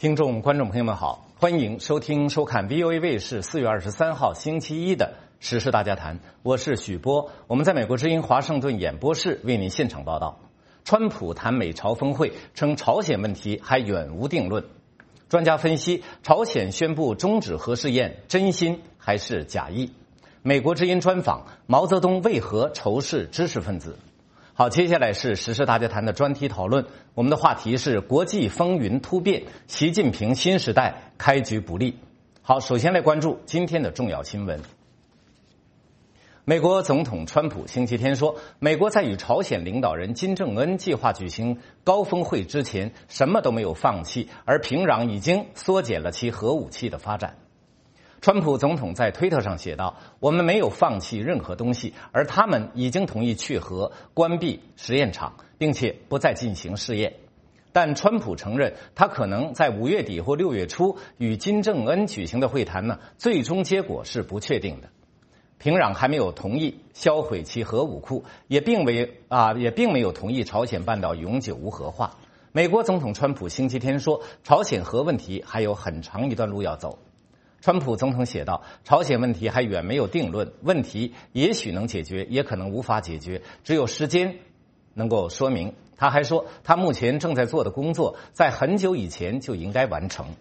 听众、观众朋友们好，欢迎收听、收看 VOA 卫视4月23号星期一的《时事大家谈》，我是许波，我们在美国之音华盛顿演播室为您现场报道。川普谈美朝峰会，称朝鲜问题还远无定论。专家分析，朝鲜宣布终止核试验，真心还是假意？美国之音专访，毛泽东为何仇视知识分子？好，接下来是时事大家谈的专题讨论。我们的话题是国际风云突变，习近平新时代开局不利。好，首先来关注今天的重要新闻。美国总统川普星期天说，美国在与朝鲜领导人金正恩计划举行高峰会之前，什么都没有放弃，而平壤已经缩减了其核武器的发展。川普总统在推特上写道，我们没有放弃任何东西，而他们已经同意去核、关闭实验场，并且不再进行试验。但川普承认，他可能在5月底或6月初与金正恩举行的会谈呢，最终结果是不确定的。平壤还没有同意销毁其核武库，也并没有同意朝鲜半岛永久无核化。美国总统川普星期天说，朝鲜核问题还有很长一段路要走。川普总统写道，朝鲜问题还远没有定论，问题也许能解决，也可能无法解决，只有时间能够说明。他还说，他目前正在做的工作在很久以前就应该完成。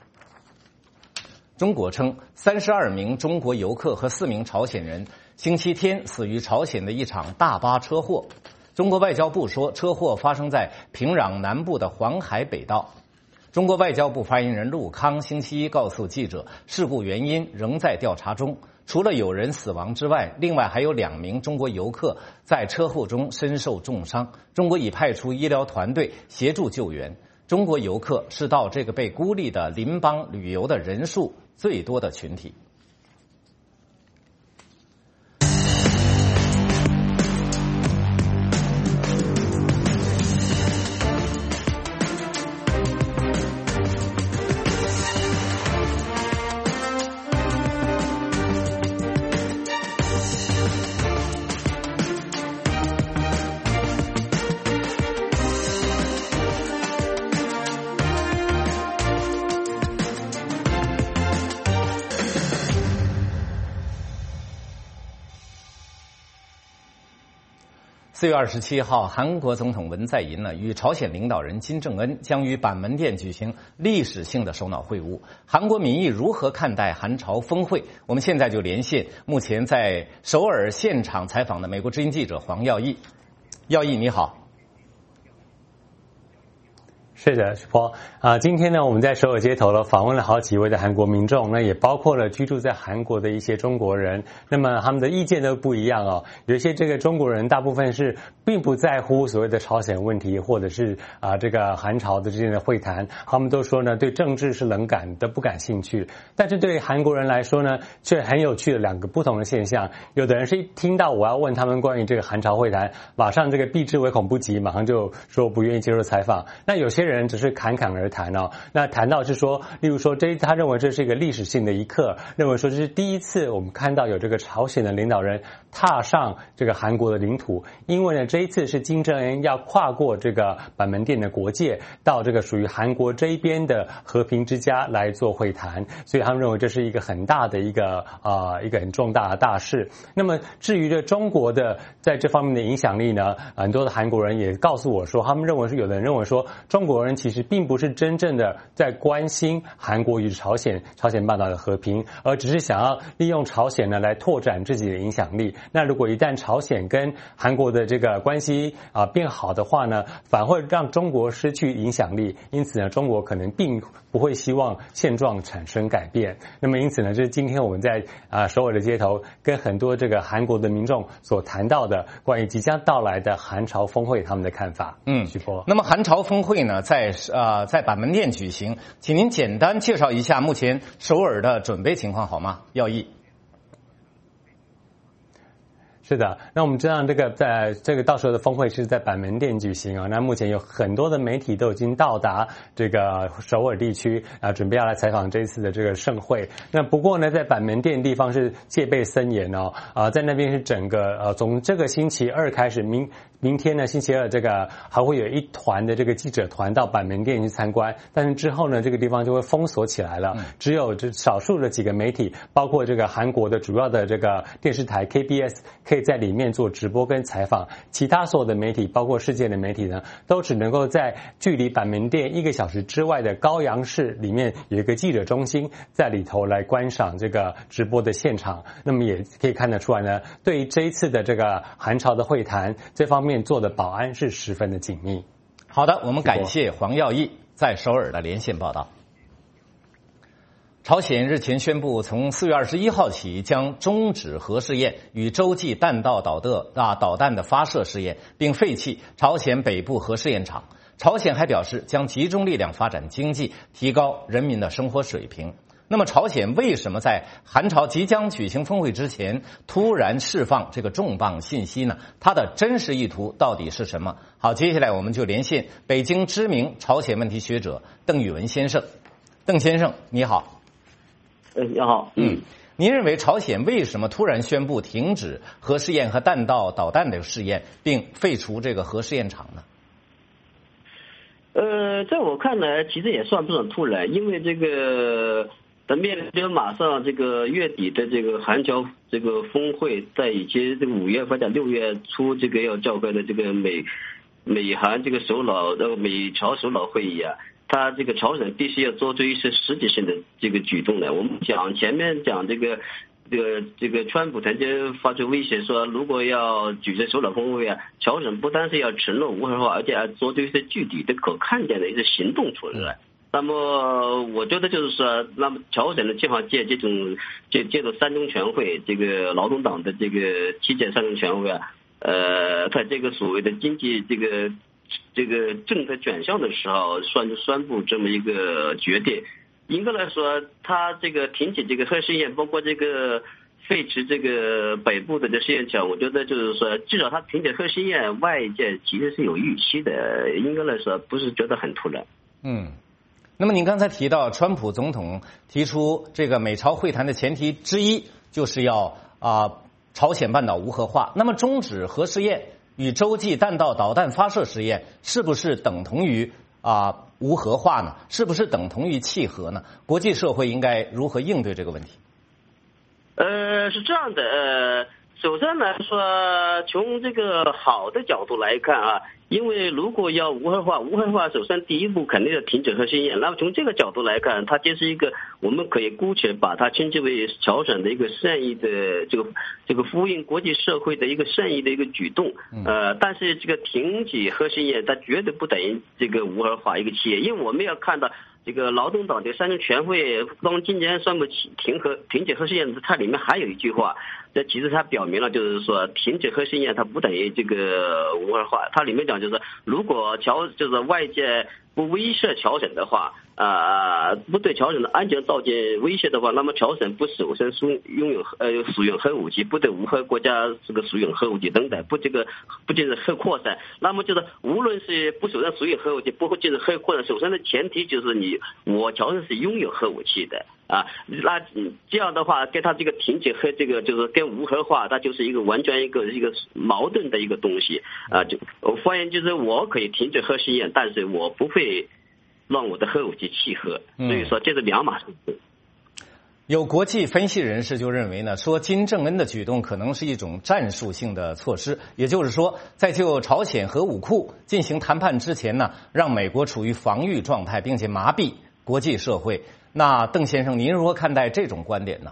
中国称32名中国游客和4名朝鲜人星期天死于朝鲜的一场大巴车祸。中国外交部说，车祸发生在平壤南部的黄海北道。中国外交部发言人陆康星期一告诉记者，事故原因仍在调查中，除了有人死亡之外，另外还有2名中国游客在车祸中身受重伤。中国已派出医疗团队协助救援。中国游客是到这个被孤立的邻邦旅游的人数最多的群体。4月27号，韩国总统文在寅与朝鲜领导人金正恩将于板门店举行历史性的首脑会晤。韩国民意如何看待韩朝峰会？我们现在就连线目前在首尔现场采访的美国之音记者黄耀义。耀义，你好。 是的，许波今天呢，我们在首尔街头访问了好几位的韩国民众，那也包括了居住在韩国的一些中国人。那么他们的意见都不一样哦。有一些这个中国人，大部分是并不在乎所谓的朝鲜问题，或者是这个韩朝的之间的会谈。他们都说呢，对政治是冷感的，不感兴趣。但是对韩国人来说呢，却很有趣的2个不同的现象。有的人是一听到我要问他们关于这个韩朝会谈，马上这个避之唯恐不及，马上就说不愿意接受采访。那有些人只是侃侃而谈哦，那谈到是说，例如说他认为这是一个历史性的一刻，认为说这是第一次我们看到有这个朝鲜的领导人踏上这个韩国的领土，因为呢这一次是金正恩要跨过这个板门店的国界，到这个属于韩国这一边的和平之家来做会谈，所以他们认为这是一个很大的一个很重大的大事。那么至于这中国的在这方面的影响力呢，很多的韩国人也告诉我说，他们认为是有的人认为说，中国人其实并不是真正的在关心韩国与朝鲜半岛的和平，而只是想要利用朝鲜呢来拓展自己的影响力。那如果一旦朝鲜跟韩国的这个关系变好的话呢，反会让中国失去影响力。因此呢，中国可能并不会希望现状产生改变。那么因此呢，这是今天我们在首尔的街头跟很多这个韩国的民众所谈到的关于即将到来的韩朝峰会他们的看法。许波。 那么韩朝峰会呢，在板门店举行，请您简单介绍一下目前首尔的准备情况好吗？耀义。 是的，那我们知道在这个到时候的峰会是在板门店举行啊。那目前有很多的媒体都已经到达这个首尔地区啊，准备要来采访这一次的这个盛会。那不过呢，在板门店地方是戒备森严哦，在那边是整个从这个星期二开始，明天呢星期二这个还会有一团的这个记者团到板门店去参观，但是之后呢，这个地方就会封锁起来了，只有这少数的几个媒体，包括这个韩国的主要的这个电视台 KBS 可以在里面做直播跟采访，其他所有的媒体，包括世界的媒体呢，都只能够在距离板门店1个小时之外的高阳市里面有一个记者中心，在里头来观赏这个直播的现场。那么也可以看得出来呢，对于这一次的这个韩朝的会谈，这方面做的保安是十分的紧密。 好的，我们感谢黄耀义在首尔的连线报道。朝鲜日前宣布，从4月21号起将终止核试验与洲际弹道导弹的发射试验，并废弃朝鲜北部核试验场。朝鲜还表示将集中力量发展经济，提高人民的生活水平。那么朝鲜为什么在韩朝即将举行峰会之前突然释放这个重磅信息呢？它的真实意图到底是什么？好，接下来我们就连线北京知名朝鲜问题学者邓宇文先生。邓先生，你好。 你好。 您认为朝鲜为什么突然宣布停止核试验和弹道导弹的试验，并废除这个核试验场呢？ 在我看来，其实也算不上突然，因为这个咱面临马上这个月底的这个韩朝这个峰会，在以及这个5月份到6月初这个要召开的这个美韩这个美朝首脑会议啊。他这个朝鲜必须要做出一些实质性的这个举动来。我们前面讲这个川普曾经发出威胁说，如果要举行首脑峰会啊，朝鲜不单是要承诺无核化，而且要做出一些具体的可看见的一些行动出来。那么我觉得就是说，那么朝鲜的计划借助3中全会，这个劳动党的这个7届3中全会啊，在这个所谓的经济这个政策转向的时候，宣布这么一个决定。应该来说，他这个停止这个核试验，包括这个废除这个北部的这试验场，我觉得就是说，至少他停止核试验，外界其实是有预期的。应该来说，不是觉得很突然。 那么您刚才提到，川普总统提出这个美朝会谈的前提之一，就是要朝鲜半岛无核化。那么终止核试验与洲际弹道导弹发射实验是不是等同于无核化呢？是不是等同于弃核呢？国际社会应该如何应对这个问题？ 是这样的，首先来说，从这个好的角度来看啊，因为如果要无核化，首先第一步肯定要停止核试验。那么从这个角度来看，它就是一个我们可以姑且把它称之为朝鲜的一个善意的这个呼应国际社会的一个善意的一个举动。但是这个停止核试验，它绝对不等于这个无核化一个企业，因为我们要看到这个劳动党的3中全会当今年宣布停止核试验，它里面还有一句话，这其实它表明了就是说停止核试验它不等于这个无核化。它里面讲就是如果就是外界不威慑朝鲜的话，不对朝鲜的安全造成威胁的话，那么朝鲜不首先拥有使用核武器，不对无核国家这个使用核武器等等，不进行核扩散。那么就是无论是不首先使用核武器，不会进行核扩散，首先的前提就是我朝鲜是拥有核武器的啊。那这样的话，跟他这个停止核这个就是跟无核化，它就是一个完全一个矛盾的一个东西啊。我发现就是我可以停止核试验，但是我不会让我的核武器弃核，所以说这是两码事。 有国际分析人士就认为呢，说金正恩的举动可能是一种战术性的措施，也就是说，在就朝鲜核武库进行谈判之前呢，让美国处于防御状态，并且麻痹国际社会。那邓先生，您如何看待这种观点呢？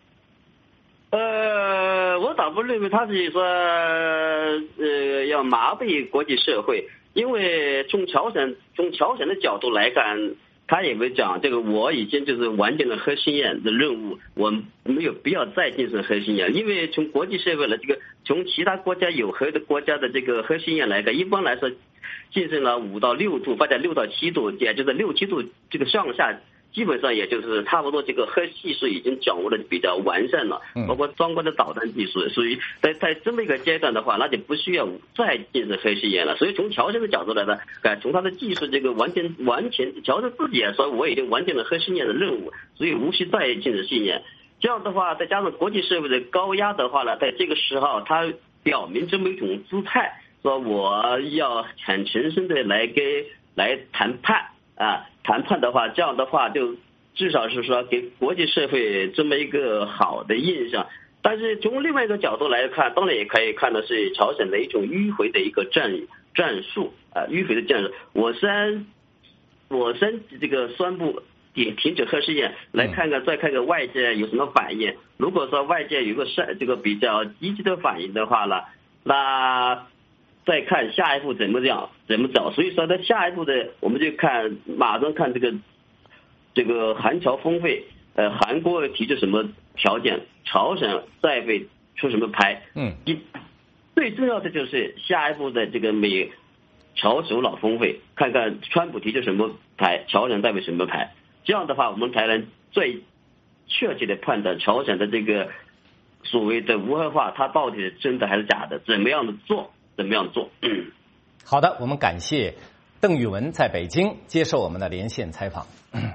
我倒不认为他是说要麻痹国际社会，因为从朝鲜的角度来看，他也会讲这个我已经就是完成了核试验的任务，我没有必要再进行核试验。因为从国际社会的从其他国家有核的国家的这个核试验来看，一般来说进行了5到6度或者6到7度，也就是6、7度这个上下基本上也就是差不多这个核技术已经掌握的比较完善了，包括相关的导弹技术，所以在这么一个阶段的话，那就不需要再建设核试验了。所以从乔森的角度来呢，从他的技术这个完全，乔森自己也说我已经完成了核试验的任务，所以无需再建设试验。这样的话，再加上国际社会的高压的话呢，在这个时候他表明这么一种姿态，说我要很诚实的来谈判啊。谈判的话，这样的话就至少是说给国际社会这么一个好的印象。但是从另外一个角度来看，当然也可以看的是朝鲜的一种迂回的一个战术啊，迂回的战术。我先这个宣布停止核试验，来再看看外界有什么反应。如果说外界有这个比较积极的反应的话呢，那再看下一步怎么走。所以说，在下一步的我们就马上看这个韩朝峰会，韩国提出什么条件，朝鲜再会出什么牌。最重要的就是下一步的这个美朝首脑峰会，看看川普提出什么牌，朝鲜再会什么牌。这样的话，我们才能最确切的判断朝鲜的这个所谓的无核化，它到底是真的还是假的，怎么样做。 好的，我们感谢邓玉文在北京接受我们的连线采访。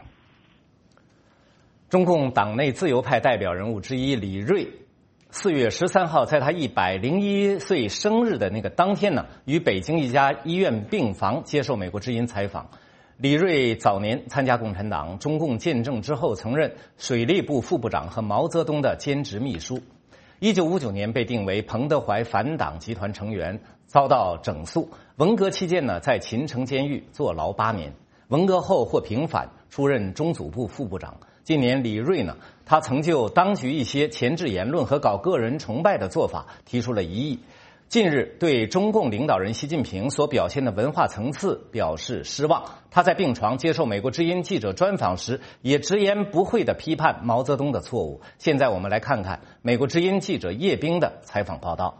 中共党内自由派代表人物之一李锐，4月13号在他101岁生日的那个当天呢，于北京一家医院病房接受美国之音采访。李锐早年参加共产党，中共建政之后曾任水利部副部长和毛泽东的兼职秘书。1959年被定为彭德怀反党集团成员，遭到整肃。文革期间呢，在秦城监狱坐牢8年。文革后获平反，出任中组部副部长。近年李锐呢，他曾就当局一些前置言论和搞个人崇拜的做法提出了疑议。近日对中共领导人习近平所表现的文化层次表示失望。他在病床接受美国之音记者专访时，也直言不讳地批判毛泽东的错误。现在我们来看看美国之音记者叶冰的采访报道。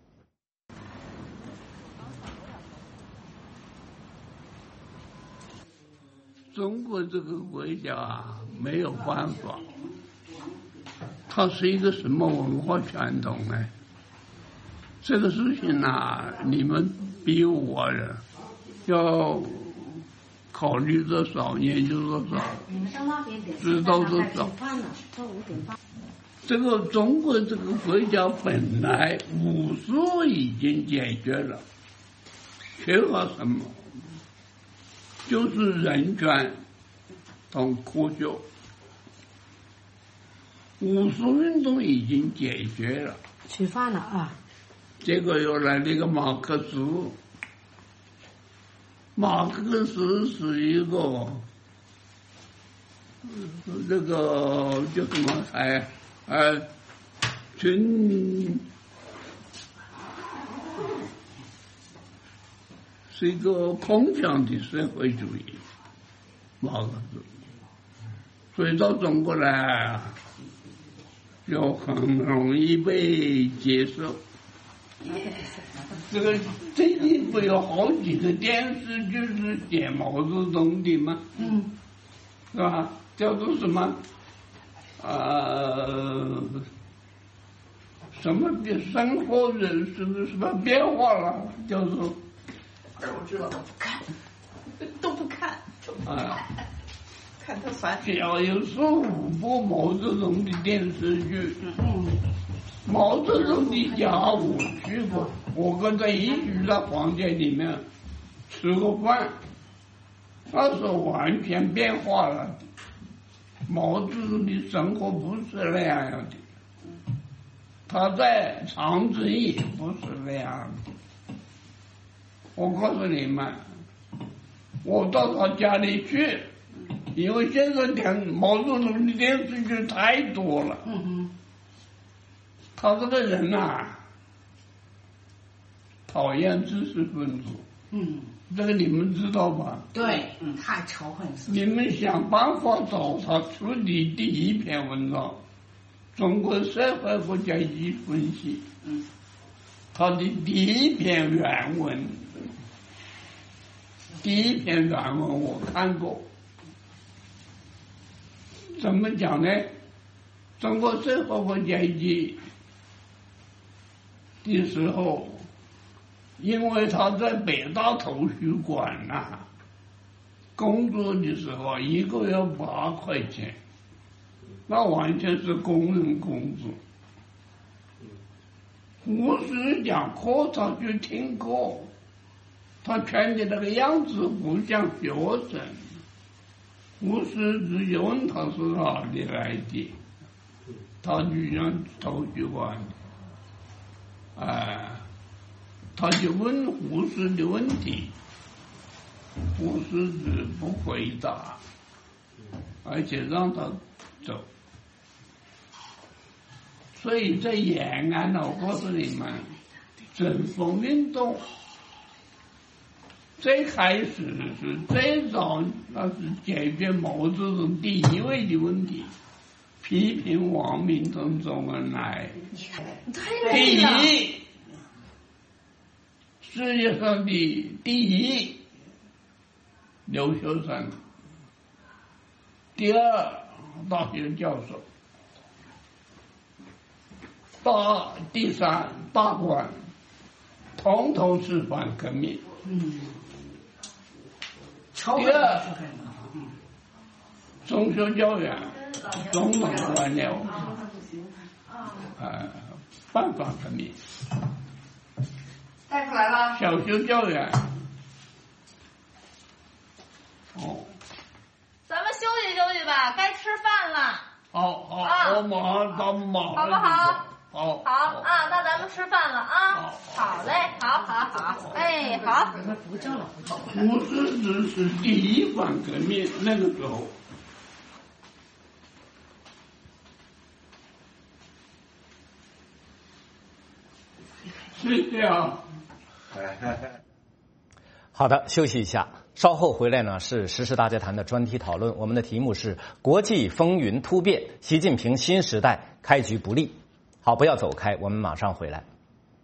中国这个国家啊，没有办法，它是一个什么文化传统呢？这个事情啊，你们比我要考虑多少，研究多少，知道多少。这个中国这个国家本来武术已经解决了，缺乏什么？就是人权同科学。武术运动已经解决了， 吃饭了啊。 这个又来了一个马克思，马克思是一个这个叫什么是一个空想的社会主义，马克思，所以到中国来就很容易被接受。这里不有好几个电视剧是写毛泽东的吗？是吧？叫做什么？什么生活人什么变化了？叫做。 我知道，都不看，看他烦。 只要有15部毛泽东的电视剧。毛泽东的家我去过，我跟他一起在房间里面吃过饭，那时候完全变化了。毛泽东的生活不是那样的，他在长征也不是那样的。我告诉你们，我到他家里去，因为现在毛泽东的电视剧太多了。他这个人啊，讨厌知识分子。这个你们知道吧？ 对，太仇恨死。 你们想办法找他出的第一篇文章，《中国社会和经济分析》。他的第一篇原文我看过。 怎么讲呢？中国最后个阶级的时候，因为他在北大图书馆工作的时候，1个月8块钱，那完全是工人工资。胡适讲课他去听课，他穿的那个样子不像学生。胡适直接问他是哪里来的，他就让图书馆的，他就问胡适的问题，胡适只不回答，而且让他走。所以在延安呢，我告诉你们，整风运动最开始是最早，那是解决毛泽东第一位的问题，批评王明同周恩来。第一，世界上的第一留学生，第二大学教授，第三大官，统统是反革命。第二，中学教员，中等官僚，反反革命。 带出来了。 小学教员， 咱们休息休息吧，该吃饭了。 好，我马上，咱们马上， 好不好？ 好啊，那咱们吃饭了啊！好嘞，好，哎，好。 胡适只是第一反革命，那个时候，是这样。 好的，休息一下，稍后回来呢是时事大家谈的专题讨论，我们的题目是国际风云突变，习近平新时代开局不利。好，不要走开，我们马上回来。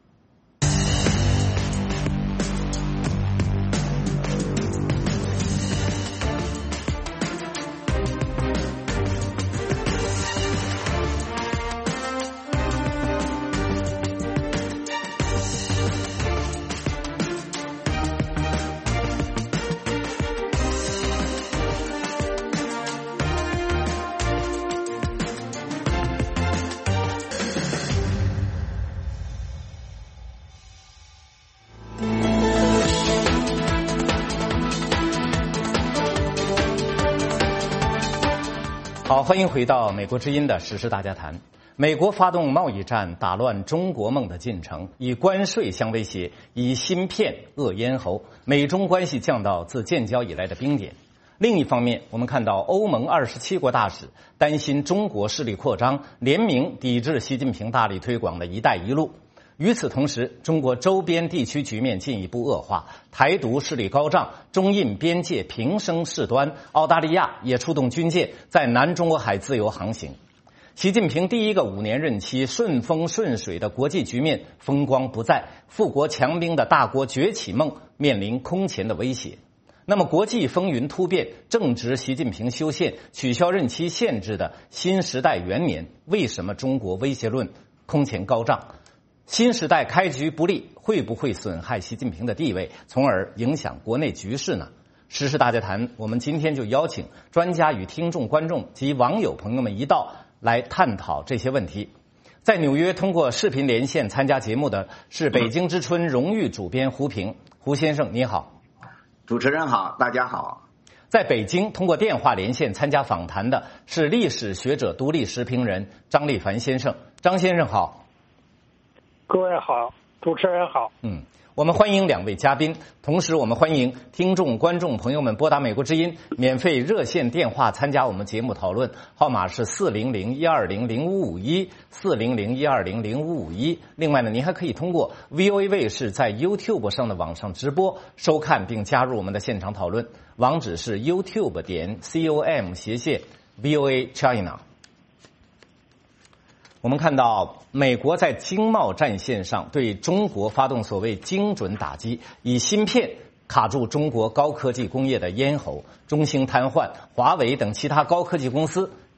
好，欢迎回到美国之音的时事大家谈。美国发动贸易战，打乱中国梦的进程，以关税相威胁，以芯片扼咽喉，美中关系降到自建交以来的冰点。另一方面，我们看到欧盟27国大使担心中国势力扩张，联名抵制习近平大力推广的一带一路。与此同时，中国周边地区局面进一步恶化，台独势力高涨，中印边界平生事端，澳大利亚也出动军舰在南中国海自由航行。习近平第一个5年任期顺风顺水的国际局面风光不再，富国强兵的大国崛起梦面临空前的威胁。那么国际风云突变，正值习近平修宪取消任期限制的新时代元年，为什么中国威胁论空前高涨？新时代开局不利，会不会损害习近平的地位，从而影响国内局势呢？时事大家谈，我们今天就邀请专家与听众、观众及网友朋友们一道来探讨这些问题。在纽约通过视频连线参加节目的是北京之春荣誉主编胡平，胡先生你好。 主持人好，大家好。 在北京通过电话连线参加访谈的是历史学者、独立时评人张立凡先生，张先生好。 各位好，主持人好。 我们欢迎2位嘉宾，同时我们欢迎听众、观众朋友们拨打美国之音免费热线电话参加我们节目讨论，号码是400-120-0551，400-120-0551。另外呢，您还可以通过 VOA 卫视在 YouTube 上的网上直播收看并加入我们的现场讨论，网址是 youtube.com/VOA China。我们看到美国在经贸战线上对中国发动所谓精准打击，以芯片卡住中国高科技工业的咽喉，中兴瘫痪，华为等其他高科技公司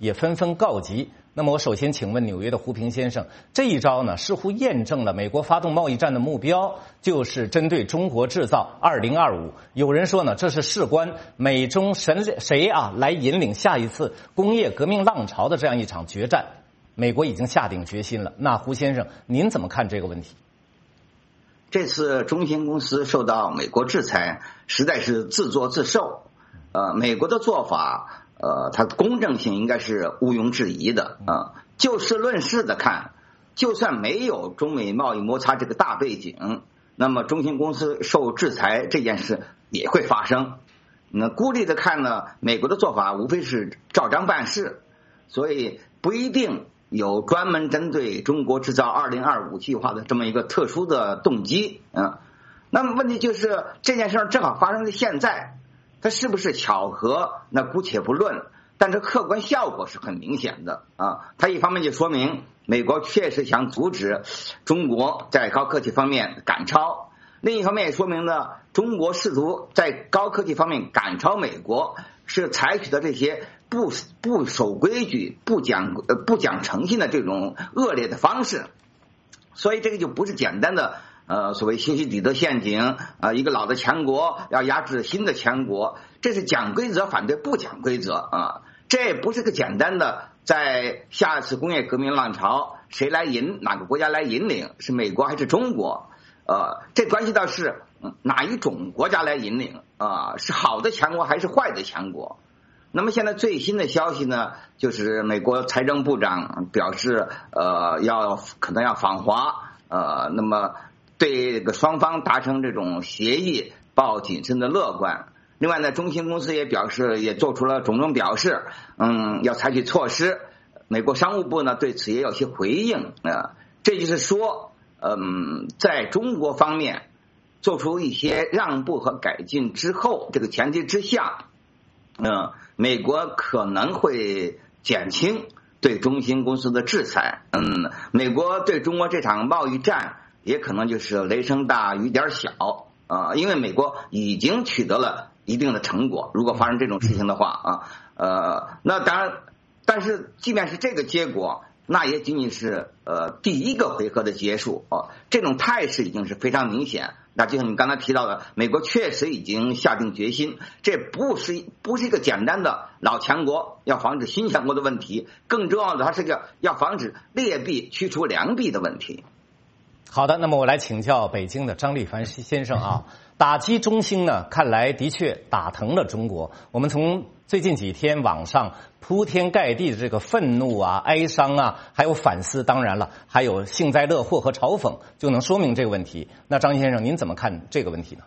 也纷纷告急。那么我首先请问纽约的胡平先生，这一招呢，似乎验证了美国发动贸易战的目标就是针对中国制造2025。有人说呢，这是事关美中谁来引领下一次工业革命浪潮的这样一场决战。美国已经下定决心了。那胡先生，您怎么看这个问题？ 这次中兴公司受到美国制裁，实在是自作自受。美国的做法，它的公正性应该是毋庸置疑的就事论事的看，就算没有中美贸易摩擦这个大背景，那么中兴公司受制裁这件事也会发生。那孤立的看呢，美国的做法无非是照章办事，所以不一定有专门针对中国制造2025计划的这么一个特殊的动机那么问题就是这件事正好发生在现在，它是不是巧合那姑且不论，但是客观效果是很明显的它一方面就说明美国确实想阻止中国在高科技方面赶超，另一方面也说明呢，中国试图在高科技方面赶超美国是采取的这些不守规矩、不讲诚信的这种恶劣的方式，所以这个就不是简单的所谓修昔底德陷阱一个老的强国要压制新的强国，这是讲规则反对不讲规则这也不是个简单的在下一次工业革命浪潮谁来哪个国家来引领，是美国还是中国这关系到是哪一种国家来引领是好的强国还是坏的强国。那么现在最新的消息呢，就是美国财政部长表示可能要访华那么对这个双方达成这种协议抱谨慎的乐观。另外呢，中兴公司也表示，也做出了种种表示要采取措施。美国商务部呢对此也有些回应这就是说在中国方面做出一些让步和改进之后，这个前提之下美国可能会减轻对中兴公司的制裁美国对中国这场贸易战也可能就是雷声大雨点小因为美国已经取得了一定的成果，如果发生这种事情的话那当然，但是即便是这个结果，那也仅仅是第一个回合的结束这种态势已经是非常明显。那就像你刚才提到的，美国确实已经下定决心，这不是一个简单的老强国要防止新强国的问题，更重要的它是个要防止劣币驱除良币的问题。 好的，那么我来请教北京的张立凡先生打击中兴呢，看来的确打疼了中国。我们从最近几天网上铺天盖地的这个愤怒哀伤还有反思，当然了，还有幸灾乐祸和嘲讽，就能说明这个问题。那张先生，您怎么看这个问题呢？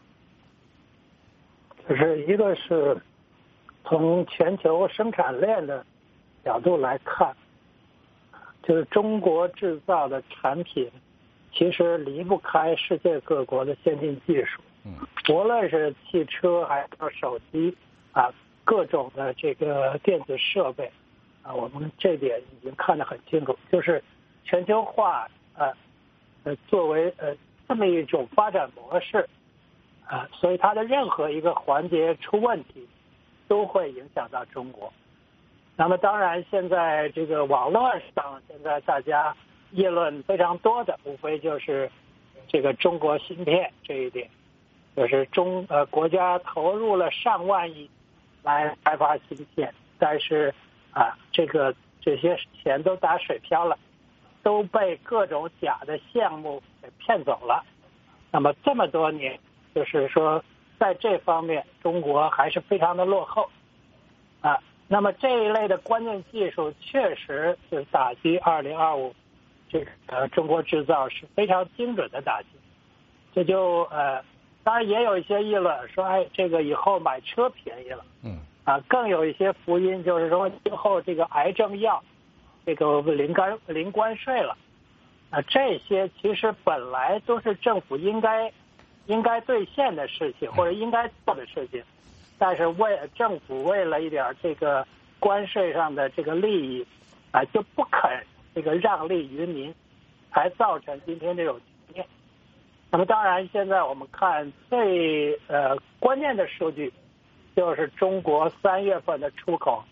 就是一个是从全球生产链的角度来看，就是中国制造的产品其实离不开世界各国的先进技术，无论是汽车还是手机各种的这个电子设备我们这点已经看得很清楚，就是全球化作为这么一种发展模式所以它的任何一个环节出问题都会影响到中国。那么当然现在这个网络上现在大家议论非常多的无非就是这个中国芯片这一点，就是国家投入了上万亿来开发芯片，但是这些钱都打水漂了，都被各种假的项目给骗走了。那么这么多年，就是说在这方面中国还是非常的落后那么这一类的关键技术确实是打击2025这个中国制造是非常精准的打击。这就当然也有一些议论说这个以后买车便宜了更有一些福音就是说以后这个癌症药这个零关税了这些其实本来都是政府应该兑现的事情或者应该做的事情，但是政府为了一点这个关税上的这个利益就不肯这个让利于民，才造成今天这种局面。那么当然现在我们看最关键的数据就是中国3月份的出口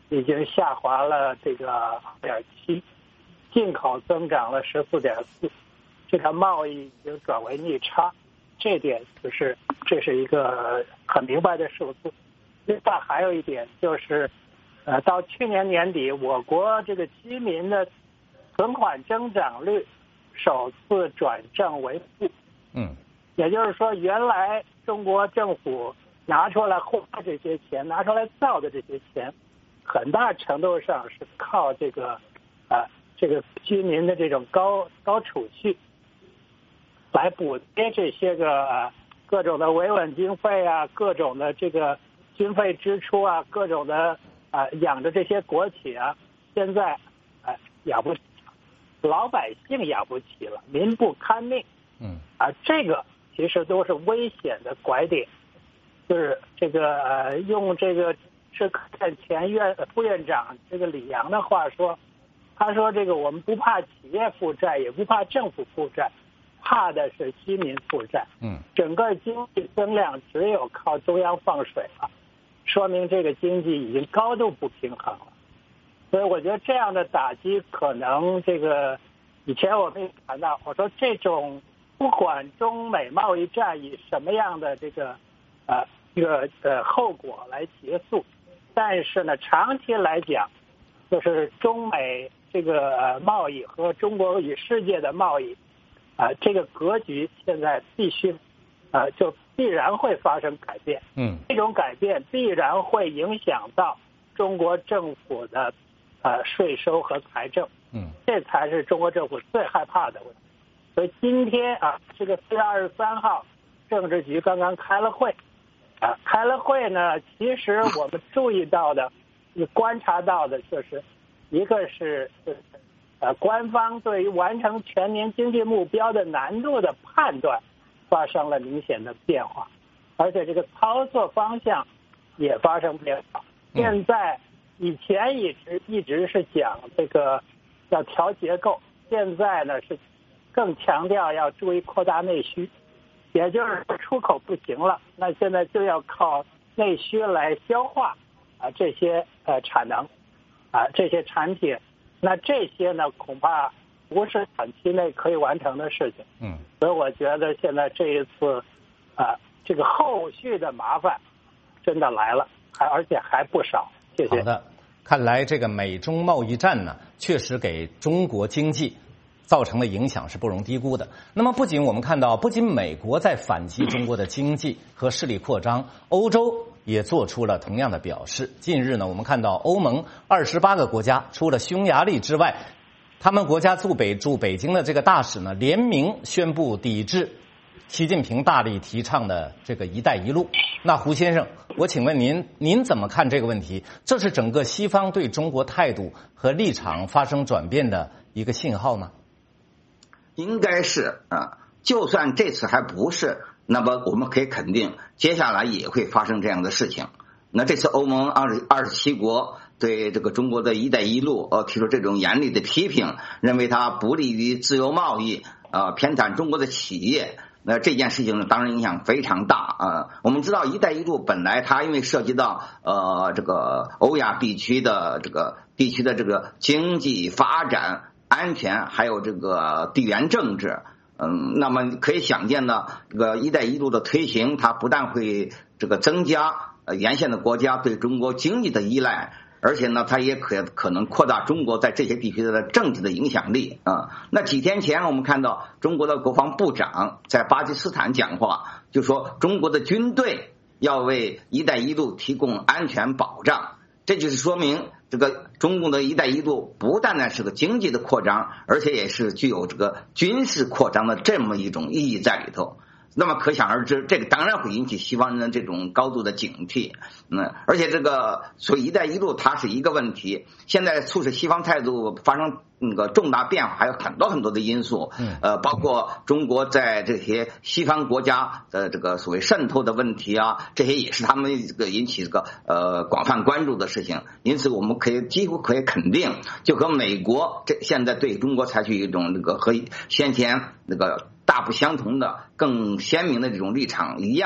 已经下滑了这个2.7%，进口增长了14.4%，这个贸易已经转为逆差，这点这是一个很明白的数字。另外还有一点就是，到去年年底，我国这个居民的存款增长率首次转正为负。也就是说，原来中国政府拿出来花这些钱，拿出来造的这些钱，很大程度上是靠这个居民的这种高储蓄来补贴这些个各种的维稳经费啊，各种的这个军费支出啊，各种的养着这些国企啊，现在养不起，老百姓养不起了，民不堪命。这个其实都是危险的拐点，就是这个用这个是前副院长这个李阳的话说，他说这个我们不怕企业负债，也不怕政府负债，怕的是居民负债。整个经济增量只有靠中央放水了，说明这个经济已经高度不平衡了。所以我觉得这样的打击可能这个以前我们也谈到，我说这种不管中美贸易战以什么样的这个后果来结束，但是呢，长期来讲，就是中美这个贸易和中国与世界的贸易这个格局现在必须就必然会发生改变。这种改变必然会影响到中国政府的税收和财政。这才是中国政府最害怕的问题。所以今天这个4月23号，政治局刚刚开了会，开了会呢，其实我们注意到的、观察到的就是，一个是官方对于完成全年经济目标的难度的判断发生了明显的变化，而且这个操作方向也发生变化。现在以前一直是讲这个要调结构，现在呢是更强调要注意扩大内需，也就是出口不行了，那现在就要靠内需来消化这些产能这些产品，那这些呢恐怕不是短期内可以完成的事情。所以我觉得现在这一次这个后续的麻烦真的来了，而且还不少。谢谢。 好的，看来这个美中贸易战呢，确实给中国经济造成的影响是不容低估的。那么不仅我们看到，不仅美国在反击中国的经济和势力扩张，欧洲也做出了同样的表示。近日呢，我们看到欧盟28个国家，除了匈牙利之外，他们国家驻北京的这个大使呢，联名宣布抵制习近平大力提倡的这个“一带一路”。那胡先生，我请问您怎么看这个问题？这是整个西方对中国态度和立场发生转变的一个信号吗？ 应该是就算这次还不是，那么我们可以肯定，接下来也会发生这样的事情。那这次欧盟27国对这个中国的一带一路提出这种严厉的批评，认为它不利于自由贸易，偏袒中国的企业。那这件事情呢，当然影响非常大我们知道，一带一路本来它因为涉及到这个欧亚地区的这个经济发展、安全，还有这个地缘政治。那么可以想见呢，这个一带一路的推行，它不但会这个增加沿线的国家对中国经济的依赖，而且呢，它也可能扩大中国在这些地区的政治的影响力那几天前我们看到中国的国防部长在巴基斯坦讲话，就说中国的军队要为一带一路提供安全保障。这就是说明这个中共的一带一路不单单是个经济的扩张，而且也是具有这个军事扩张的这么一种意义在里头。那么可想而知，这个当然会引起西方人的这种高度的警惕。而且这个所以一带一路它是一个问题，现在促使西方态度发生那个重大变化还有很多很多的因素。包括中国在这些西方国家的这个所谓渗透的问题这些也是他们这个引起这个广泛关注的事情。因此我们几乎可以肯定，就和美国现在对中国采取一种那个和先前那个大不相同的更鲜明的这种立场一样。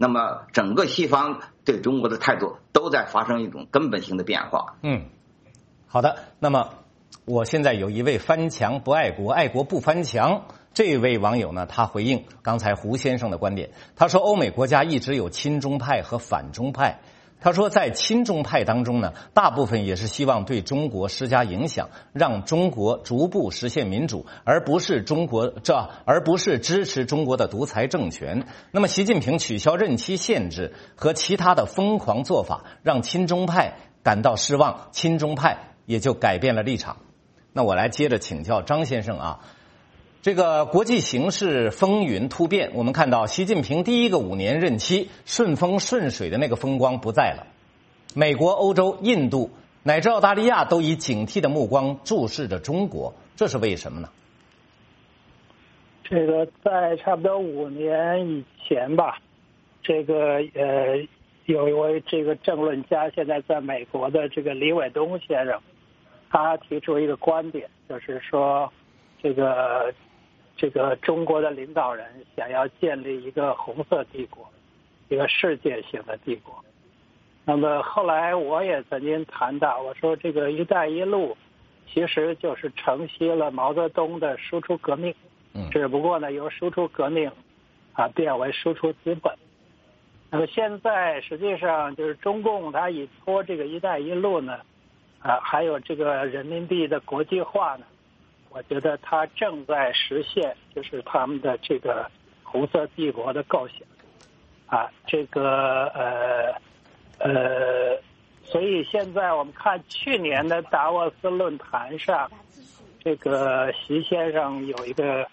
那么整个西方对中国的态度都在发生一种根本性的变化。 好的，那么我现在有一位翻墙不爱国，爱国不翻墙。这位网友呢，他回应刚才胡先生的观点，他说欧美国家一直有亲中派和反中派。他说在亲中派当中呢，大部分也是希望对中国施加影响，让中国逐步实现民主，而不是支持中国的独裁政权。那么习近平取消任期限制和其他的疯狂做法，让亲中派感到失望，亲中派也就改变了立场。那我来接着请教张先生啊，这个国际形势风云突变，我们看到习近平第一个5年任期顺风顺水的那个风光不在了，美国、欧洲、印度乃至澳大利亚都以警惕的目光注视着中国，这是为什么呢？ 这个在差不多5年以前吧，这个有一位这个政论家，现在在美国的这个李伟东先生，他提出一个观点，就是说这个中国的领导人想要建立一个红色帝国，一个世界性的帝国。那么后来我也曾经谈到，我说这个“一带一路”其实就是承袭了毛泽东的输出革命，只不过呢由输出革命变为输出资本。那么现在实际上就是中共它以托这个“一带一路”呢，还有这个人民币的国际化呢，我觉得它正在实现，就是他们的这个红色帝国的构想所以现在我们看去年的达沃斯论坛上，这个习先生有一个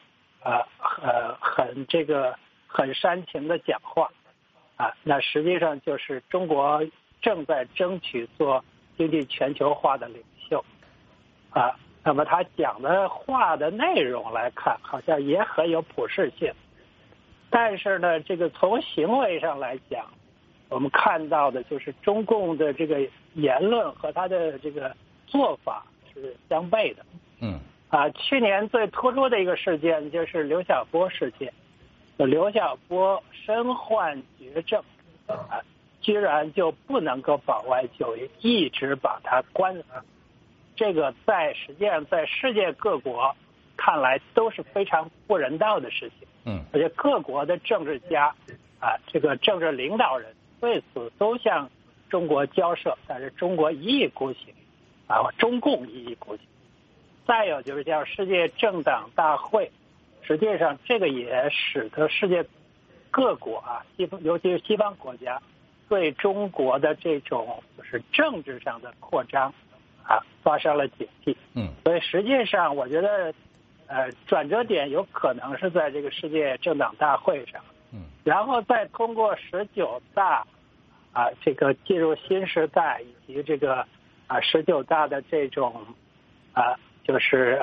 很煽情的讲话那实际上就是中国正在争取做经济全球化的领袖那么他讲的话的内容来看，好像也很有普适性，但是呢，这个从行为上来讲，我们看到的就是中共的这个言论和他的这个做法是相悖的。去年最突出的一个事件就是刘晓波事件，刘晓波身患绝症居然就不能够保外就医，一直把他关死。这个实际上在世界各国看来都是非常不人道的事情。而且各国的政治家这个政治领导人对此都向中国交涉，但是中国一意孤行中共一意孤行。再有就是像世界政党大会，实际上这个也使得世界各国尤其是西方国家对中国的这种就是政治上的扩张发生了警惕。所以实际上我觉得转折点有可能是在这个世界政党大会上，然后再通过19大这个进入新时代，以及这个19大的这种就是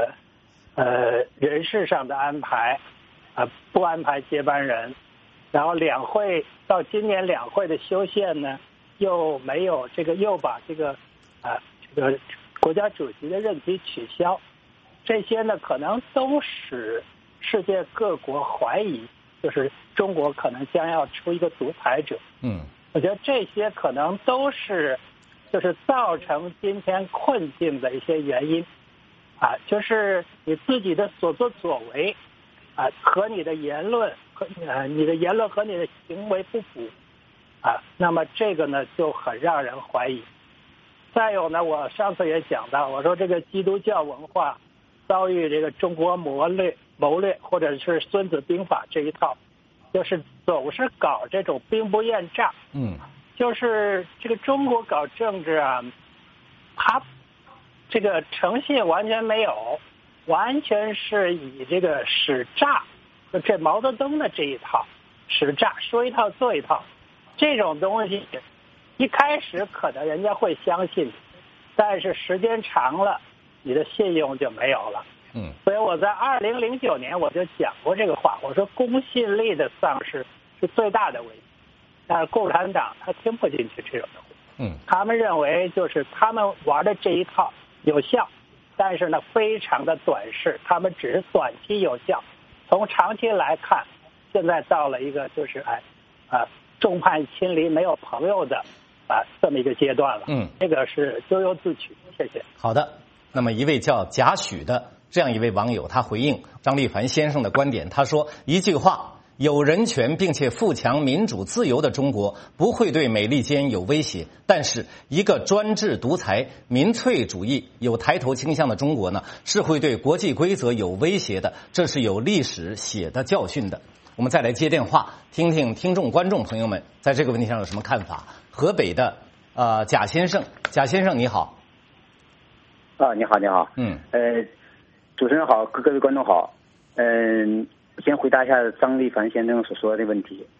人事上的安排不安排接班人，然后两会到今年两会的修宪呢又没有又把这个国家主席的任期取消，这些呢可能都使世界各国怀疑，就是中国可能将要出一个独裁者。我觉得这些可能都是就是造成今天困境的一些原因就是你自己的所作所为和你的言论和你的行为不符那么这个呢就很让人怀疑。再有呢，我上次也讲到，我说这个基督教文化遭遇这个中国谋略，或者是孙子兵法这一套，就是总是搞这种兵不厌诈。就是这个中国搞政治他这个诚信完全没有，完全是以这个使诈，就这毛泽东的这一套使诈，说一套做一套，这种东西一开始可能人家会相信，但是时间长了你的信用就没有了。所以我在2009年我就讲过这个话，我说公信力的丧失是最大的危机，但是共产党他听不进去这种东西。他们认为就是他们玩的这一套有效，但是呢非常的短视，他们只是短期有效，从长期来看现在到了一个就是众叛亲离没有朋友的这么一个阶段了。这个是咎由自取。谢谢。 好的，那么一位叫贾许的这样一位网友，他回应张立凡先生的观点，他说一句话：有人权并且富强民主自由的中国不会对美利坚有威胁，但是一个专制独裁民粹主义有抬头倾向的中国呢，是会对国际规则有威胁的，这是有历史血的教训的。我们再来接电话，听听听众观众朋友们在这个问题上有什么看法。河北的贾先生你好。 你好。主持人好，各位观众好。先回答一下张立凡先生所说的问题。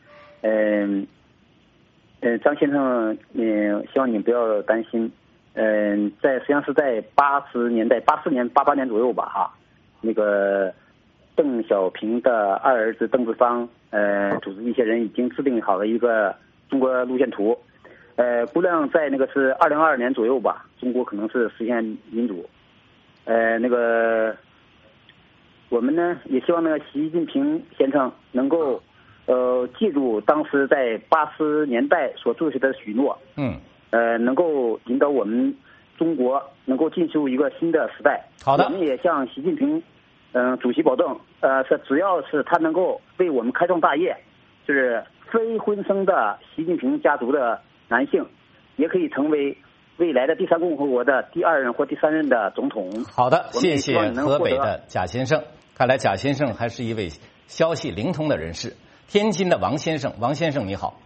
张先生，希望你不要担心。实际上是在84年、88年左右吧，哈，那个邓小平的二儿子邓志方，组织一些人已经制定好了一个中国路线图。估量在那个是2022年左右吧，中国可能是实现民主。我们呢也希望那个习近平先生能够记住当时在80年代所做下的许诺，能够引导我们中国能够进入一个新的时代。 好的， 我们也向习近平主席保证，只要是他能够为我们开创大业，就是非婚生的习近平家族的男性也可以成为未来的第三共和国的第2任或第3任的总统。 好的，谢谢河北的贾先生。看来贾先生还是一位消息灵通的人士。天津的王先生你好。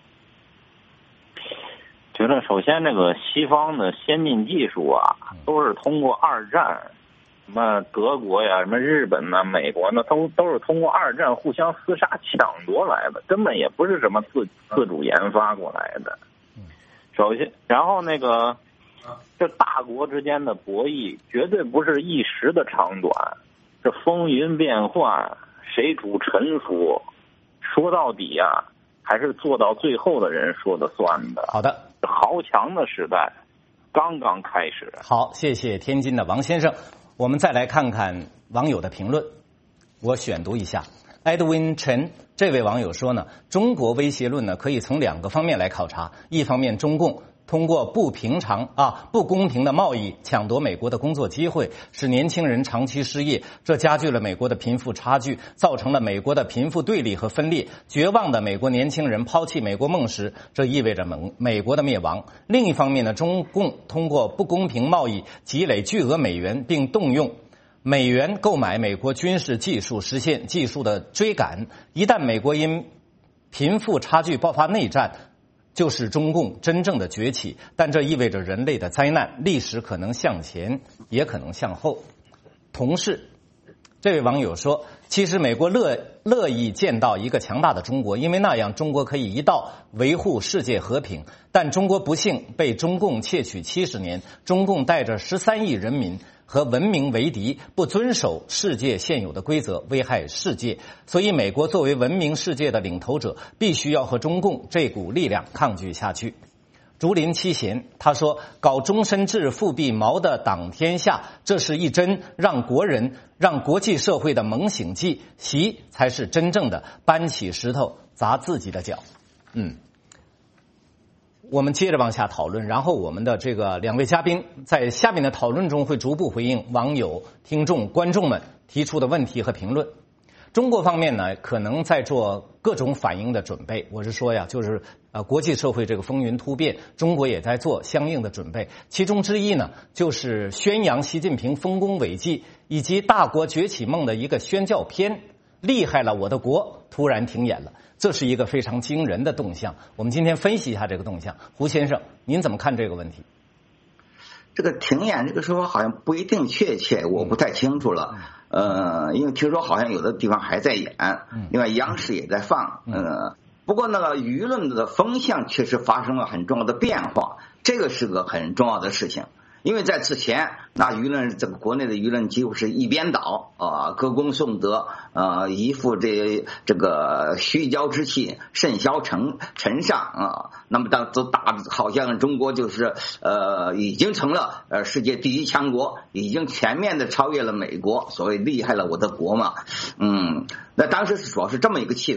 觉得首先这个西方的先进技术啊，都是通过二战，什么德国呀、什么日本呐、美国呢，都是通过二战互相厮杀抢夺来的，根本也不是什么自主研发过来的。首先，然后这大国之间的博弈绝对不是一时的长短，这风云变幻，谁主沉浮，说到底啊，还是做到最后的人说的算的。 好的， 豪强的时代刚刚开始。 好，谢谢天津的王先生。我们再来看看网友的评论，我选读一下。Edwin Chen 这位网友说呢，中国威胁论呢可以从2个方面来考察。一方面，中共通过不公平的贸易抢夺美国的工作机会，使年轻人长期失业，这加剧了美国的贫富差距，造成了美国的贫富对立和分裂。绝望的美国年轻人抛弃美国梦时，这意味着美国的灭亡。另一方面呢，中共通过不公平贸易积累巨额美元，并动用美元购买美国军事技术，实现技术的追赶。一旦美国因贫富差距爆发内战，就是中共真正的崛起，但这意味着人类的灾难，历史可能向前，也可能向后。同事，这位网友说，其实美国乐意见到一个强大的中国，因为那样中国可以一道维护世界和平。但中国不幸被中共窃取70年，中共带着13亿人民和文明为敌，不遵守世界现有的规则，危害世界。所以美国作为文明世界的领头者，必须要和中共这股力量抗拒下去。竹林七贤他说，搞终身制复辟毛的党天下，这是一针让国际社会的猛醒剂，习才是真正的搬起石头砸自己的脚。我们接着往下讨论，然后我们的这个2位嘉宾在下面的讨论中会逐步回应网友、听众、观众们提出的问题和评论。中国方面呢，可能在做各种反应的准备。我是说呀，就是国际社会这个风云突变，中国也在做相应的准备。其中之一呢，就是宣扬习近平丰功伟绩以及大国崛起梦的一个宣教片，厉害了我的国突然停演了。这是一个非常惊人的动向。我们今天分析一下这个动向。胡先生，您怎么看这个问题？ 这个停演这个说法好像不一定确切，我不太清楚了。因为听说好像有的地方还在演，另外央视也在放。不过那个舆论的风向确实发生了很重要的变化，这个是个很重要的事情。因为在之前，那舆论这个国内的舆论几乎是一边倒歌功颂德一副这个虚骄之气，甚嚣尘上那么都打好像中国就是已经成了世界第1强国，已经全面的超越了美国，所谓厉害了我的国嘛。那当时主要是这么一个气氛。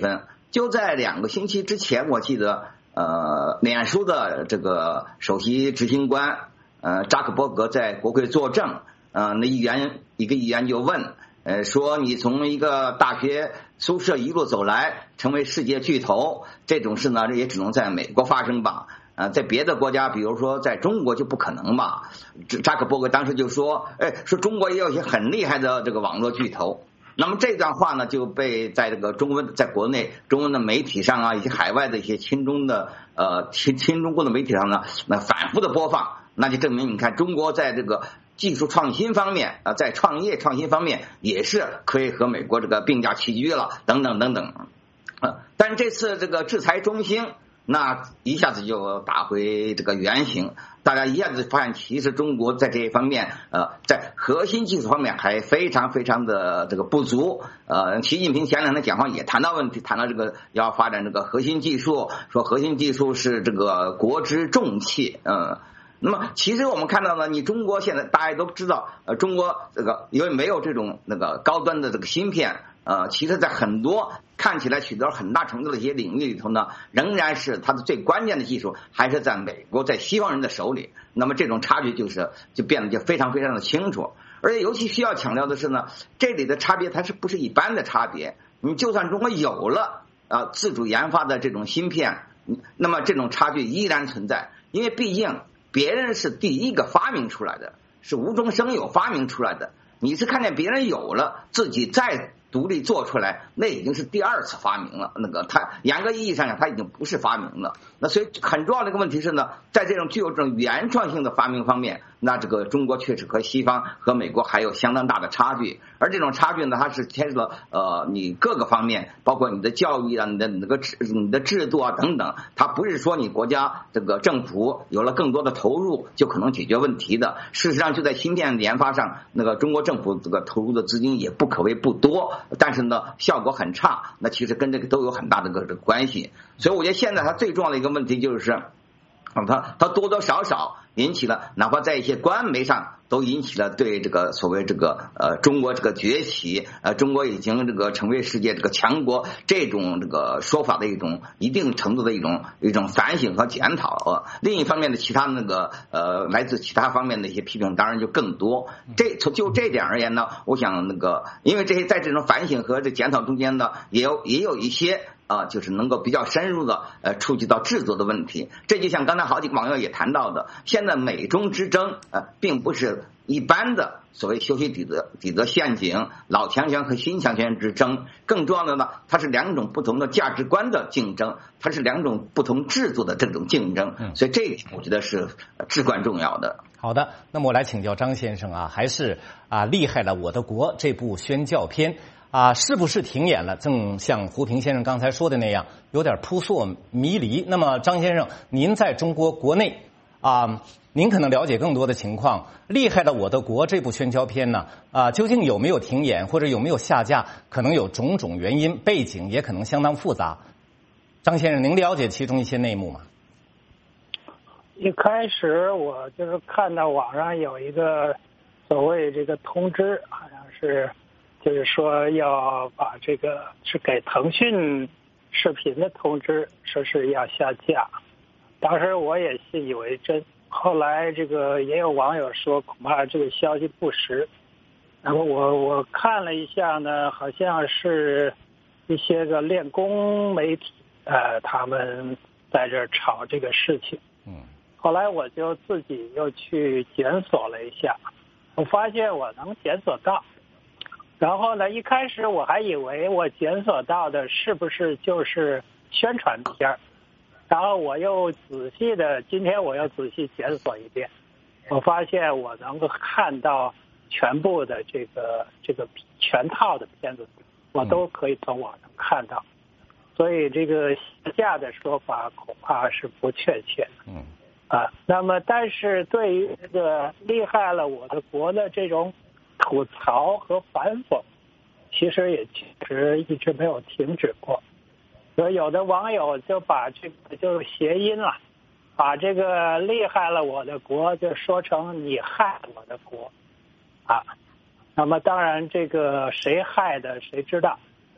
就在2个星期之前，我记得脸书的这个首席执行官扎克伯格在国会作证，那一个议员就问说你从一个大学宿舍一路走来成为世界巨头，这种事呢也只能在美国发生吧，在别的国家比如说在中国就不可能吧。扎克伯格当时就说说中国也有一些很厉害的这个网络巨头。那么这段话呢就被在这个在国内中文的媒体上啊，以及海外的一些亲中国的媒体上呢，那反复的播放，那就证明你看中国在这个技术创新方面在创新方面也是可以和美国这个并驾齐驱了，等等等等。但这次这个制裁中兴，那一下子就打回这个原形，大家一下子发现其实中国在这一方面在核心技术方面还非常非常的这个不足。习近平前2天讲话也谈到问题，谈到这个要发展这个核心技术，说核心技术是这个国之重器。那么其实我们看到呢，你中国现在大家都知道，中国这个因为没有这种那个高端的这个芯片，其实在很多看起来取得很大程度的一些领域里头呢，仍然是它的最关键的技术还是在美国，在西方人的手里。那么这种差距就变得就非常非常的清楚。而且尤其需要强调的是呢，这里的差别它是不是一般的差别？你就算中国有了自主研发的这种芯片，那么这种差距依然存在，因为毕竟别人是第一个发明出来的，是无中生有发明出来的，你是看见别人有了自己再独立做出来，那已经是第2次发明了，那个它严格意义上讲它已经不是发明了。那所以很重要的一个问题是呢，在这种具有这种原创性的发明方面，那这个中国确实和西方和美国还有相当大的差距。而这种差距呢，它是牵涉到你各个方面，包括你的教育啊，你的制度啊等等，它不是说你国家这个政府有了更多的投入就可能解决问题的。事实上就在芯片研发上，那个中国政府这个投入的资金也不可谓不多，但是呢效果很差，那其实跟这个都有很大的这个关系。所以我觉得现在它最重要的一个问题就是它多多少少引起了，哪怕在一些官媒上都引起了对这个所谓这个中国这个崛起中国已经这个成为世界这个强国这种这个说法的一定程度的一种反省和检讨。另一方面的其他那个来自其他方面的一些批评当然就更多。就这点而言呢，我想那个因为这些在这种反省和这检讨中间呢，也有一些就是能够比较深入的触及到制作的问题。这就像刚才好几个网友也谈到的，现在美中之争并不是一般的所谓修昔底德陷阱，老强权和新强权之争，更重要的呢，它是2种不同的价值观的竞争，它是2种不同制度的这种竞争。所以这一点我觉得是至关重要的。 好的，那么我来请教张先生还是厉害了我的国这部宣教片是不是停演了？正像胡平先生刚才说的那样，有点扑朔迷离。那么张先生，您在中国国内您可能了解更多的情况。厉害了我的国这部宣教片呢究竟有没有停演，或者有没有下架？可能有种种原因，背景也可能相当复杂。张先生，您了解其中一些内幕吗？ 一开始我就是看到网上有一个所谓这个通知，好像是就是说要把这个是给腾讯视频的通知，说是要下架。当时我也信以为真，后来这个也有网友说恐怕这个消息不实。然后我看了一下呢，好像是一些个练功媒体他们在这炒这个事情。后来我就自己又去检索了一下，我发现我能检索到。然后呢，一开始我还以为我检索到的是不是就是宣传片，然后今天我又仔细检索一遍，我发现我能够看到全部的这个全套的片子，我都可以从网上看到。所以这个下架的说法恐怕是不确切的。那么但是对于这个厉害了我的国的这种吐槽和反讽，其实也确实一直没有停止过。所以有的网友就把这个就是谐音了，把这个厉害了我的国就说成你害我的国那么当然这个谁害的谁知道。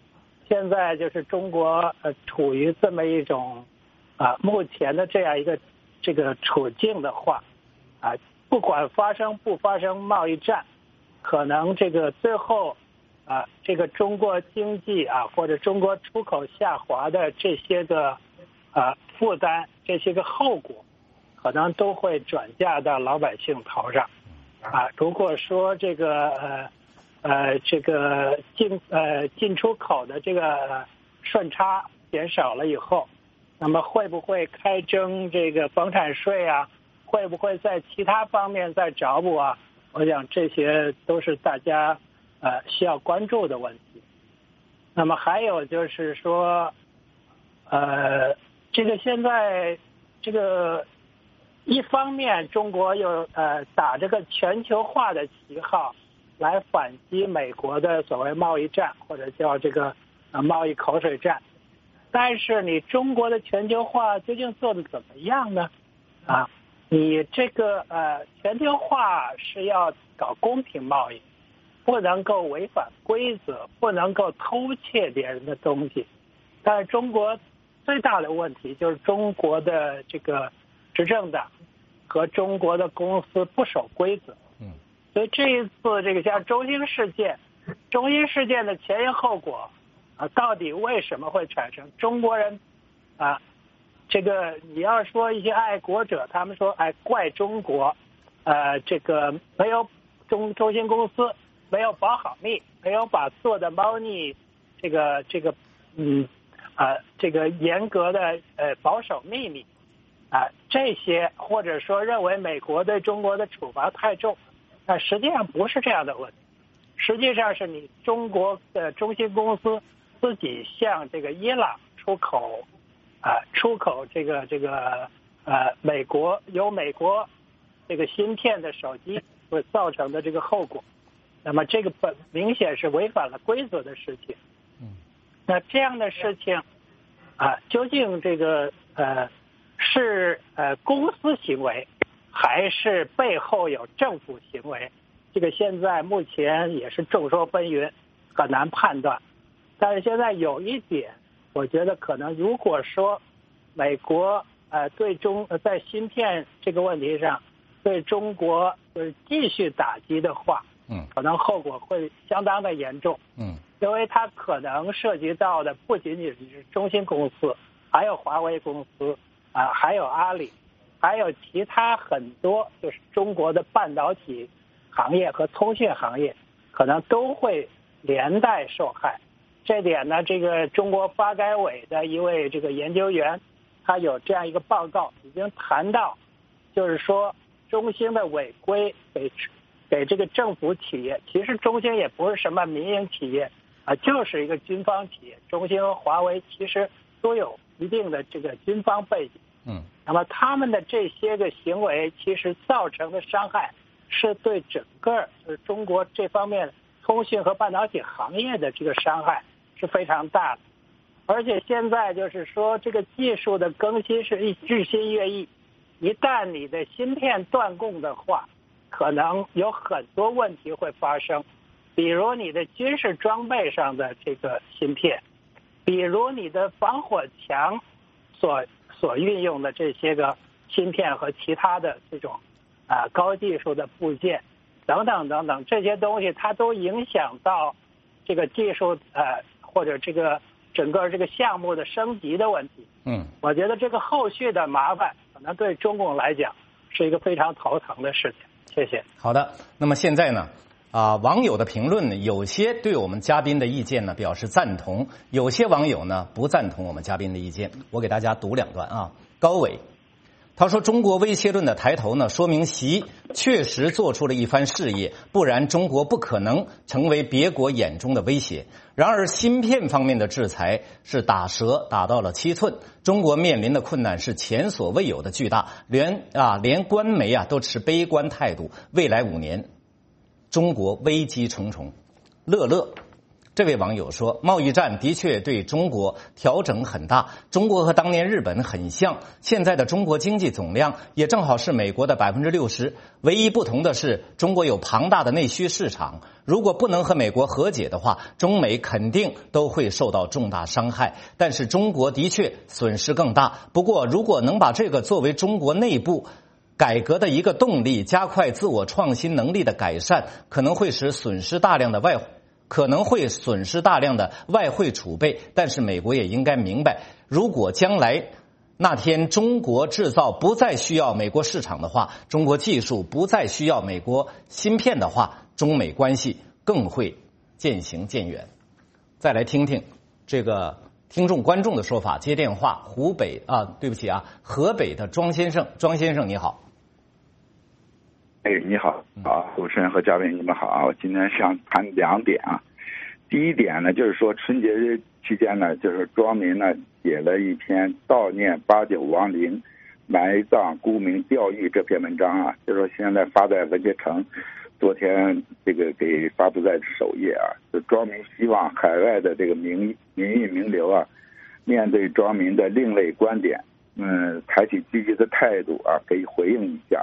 现在就是中国处于这么一种目前的这样一个这个处境的话，不管发生不发生贸易战，可能这个最后这个中国经济或者中国出口下滑的这些个负担，这些个后果，可能都会转嫁到老百姓头上。如果说这个进出口的这个顺差减少了以后，那么会不会开征这个房产税会不会在其他方面再找补我想这些都是大家需要关注的问题。那么还有就是说这个现在这个一方面中国又打这个全球化的旗号来反击美国的所谓贸易战，或者叫这个贸易口水战，但是你中国的全球化究竟做得怎么样呢？你这个全球化是要搞公平贸易，不能够违反规则，不能够偷窃别人的东西。但是中国最大的问题就是中国的这个执政党和中国的公司不守规则。所以这一次这个像中兴事件的前因后果到底为什么会产生？中国人这个你要说一些爱国者，他们说怪中国这个没有中兴公司没有保好密，没有把做的猫腻这个严格的保守秘密这些，或者说认为美国对中国的处罚太重，实际上不是这样的问题。实际上是你中国的中兴公司自己向这个伊朗出口这个美国这个芯片的手机所造成的这个后果，那么这个明显是违反了规则的事情。那这样的事情究竟这个是公司行为还是背后有政府行为，这个现在目前也是众说纷纭，很难判断。但是现在有一点我觉得可能，如果说美国对在芯片这个问题上对中国就是继续打击的话，可能后果会相当的严重。因为它可能涉及到的不仅仅是中兴公司，还有华为公司还有阿里，还有其他很多就是中国的半导体行业和通讯行业，可能都会连带受害。这点呢，这个中国发改委的一位这个研究员，他有这样一个报告，已经谈到，就是说中兴的违规给这个政府企业，其实中兴也不是什么民营企业就是一个军方企业，中兴和华为其实都有一定的这个军方背景。那么他们的这些个行为，其实造成的伤害是对整个就是中国这方面通讯和半导体行业的这个伤害是非常大的。而且现在就是说这个技术的更新是日新月异，一旦你的芯片断供的话，可能有很多问题会发生，比如你的军事装备上的这个芯片，比如你的防火墙所运用的这些个芯片和其他的这种高技术的部件等等等等，这些东西它都影响到这个技术或者这个整个这个项目的升级的问题。我觉得这个后续的麻烦可能对中共来讲是一个非常头疼的事情。谢谢。 好的，那么现在呢网友的评论呢，有些对我们嘉宾的意见呢表示赞同，有些网友呢不赞同我们嘉宾的意见。我给大家读两段高伟他说，中国威胁论的抬头呢，说明习确实做出了一番事业，不然中国不可能成为别国眼中的威胁。然而芯片方面的制裁是打蛇打到了7寸，中国面临的困难是前所未有的巨大，连官媒都持悲观态度，未来5年中国危机重重。乐这位网友说，贸易战的确对中国调整很大，中国和当年日本很像，现在的中国经济总量也正好是美国的60%，唯一不同的是中国有庞大的内需市场，如果不能和美国和解的话，中美肯定都会受到重大伤害，但是中国的确损失更大。不过如果能把这个作为中国内部改革的一个动力，加快自我创新能力的改善，可能会损失大量的外汇储备。但是美国也应该明白，如果将来那天中国制造不再需要美国市场的话，中国技术不再需要美国芯片的话，中美关系更会渐行渐远。再来听听这个听众观众的说法，接电话，河北的庄先生，庄先生你好。 你好啊，主持人和嘉宾你们好啊！我今天想谈2点啊。第一点呢，就是说春节期间呢，就是庄民呢写了一篇悼念89亡灵、埋葬孤民钓鱼这篇文章啊，就是说现在发在文学城，昨天这个给发布在首页啊。就庄民希望海外的这个民意名流啊，面对庄民的另类观点，采取积极的态度啊，给予回应一下。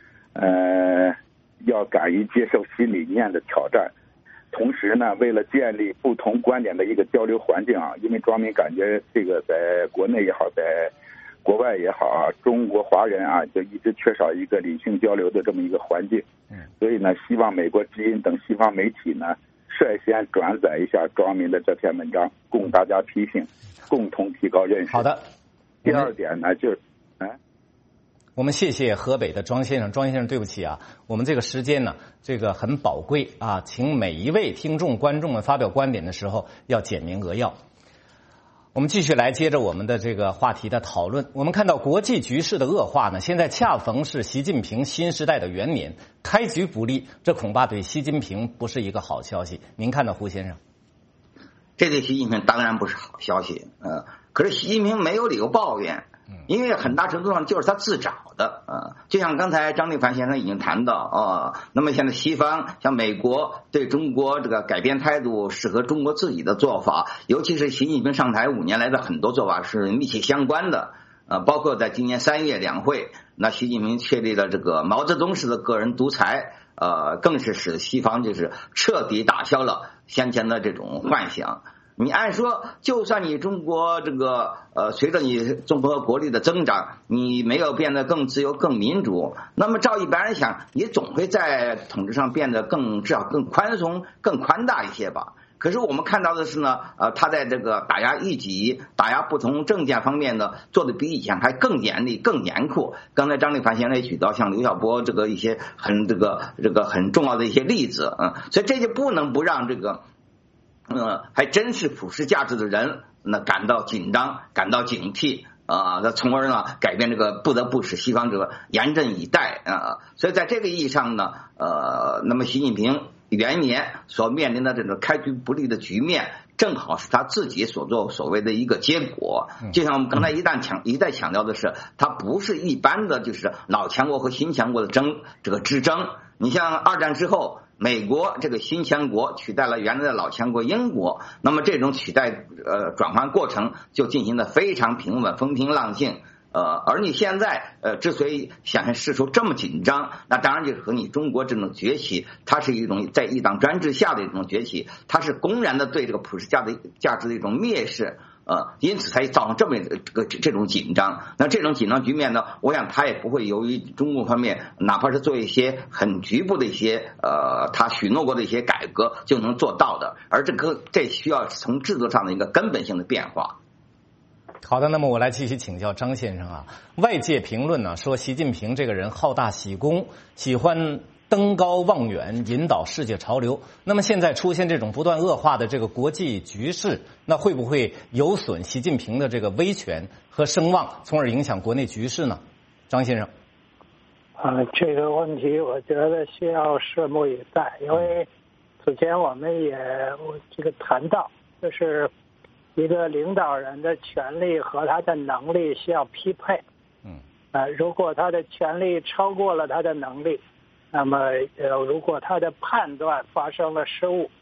要敢于接受新理念的挑战，同时呢，为了建立不同观点的一个交流环境啊，因为庄民感觉这个在国内也好，在国外也好啊，中国华人啊就一直缺少一个理性交流的这么一个环境。所以呢，希望美国之音等西方媒体呢率先转载一下庄民的这篇文章，供大家批评，共同提高认识。 好的。 第二点呢，就是我们谢谢河北的庄先生。庄先生，对不起啊，我们这个时间呢，这个很宝贵啊，请每一位听众观众们发表观点的时候要简明扼要。我们继续来接着我们的这个话题的讨论。我们看到国际局势的恶化呢，现在恰逢是习近平新时代的元年，开局不利，这恐怕对习近平不是一个好消息。您看到胡先生？ 这对习近平当然不是好消息。可是习近平没有理由抱怨，因为很大程度上就是他自找的。就像刚才张立凡先生已经谈到那么现在西方像美国对中国这个改变态度是和中国自己的做法，尤其是习近平上台5年来的很多做法是密切相关的。包括在今年3月两会，那习近平确立了这个毛泽东式的个人独裁，更是使西方就是彻底打消了先前的这种幻想。你按说，就算你中国这个随着你综合国力的增长，你没有变得更自由、更民主，那么照一般人想，你总会在统治上变得至少更宽松、更宽大一些吧。可是我们看到的是呢，他在这个打压异己、打压不同政见方面呢，做的比以前还更严厉、更严酷。刚才张立凡先生也举到像刘晓波这个一些很重要的一些例子，所以这就不能不让这个。还真是普世价值的人，那感到紧张，感到警惕那从而呢改变这个不得不使西方这个严阵以待所以在这个意义上呢，那么习近平元年所面临的这种开局不利的局面，正好是他自己所谓的一个结果。就像我们刚才一再强调的是，它不是一般的就是老强国和新强国的之争。你像二战之后，美国这个新强国取代了原来的老强国英国，那么这种取代转换过程就进行的非常平稳、风平浪静。而你现在之所以想事出这么紧张，那当然就是和你中国这种崛起，它是一种在一党专制下的一种崛起，它是公然的对这个普世价值的一种蔑视。因此才造成这种紧张。那这种紧张局面呢，我想他也不会由于中共方面哪怕是做一些很局部的一些他许诺过的一些改革就能做到的，而这需要从制度上的一个根本性的变化。 好的，那么我来继续请教张先生啊。外界评论呢说习近平这个人好大喜功，喜欢登高望远，引导世界潮流。那么现在出现这种不断恶化的这个国际局势，那会不会有损习近平的这个威权和声望，从而影响国内局势呢？张先生。 这个问题我觉得需要拭目以待，因为此前我们也谈到，就是一个领导人的权力和他的能力需要匹配。如果他的权力超过了他的能力，那么如果他的判断发生了失误，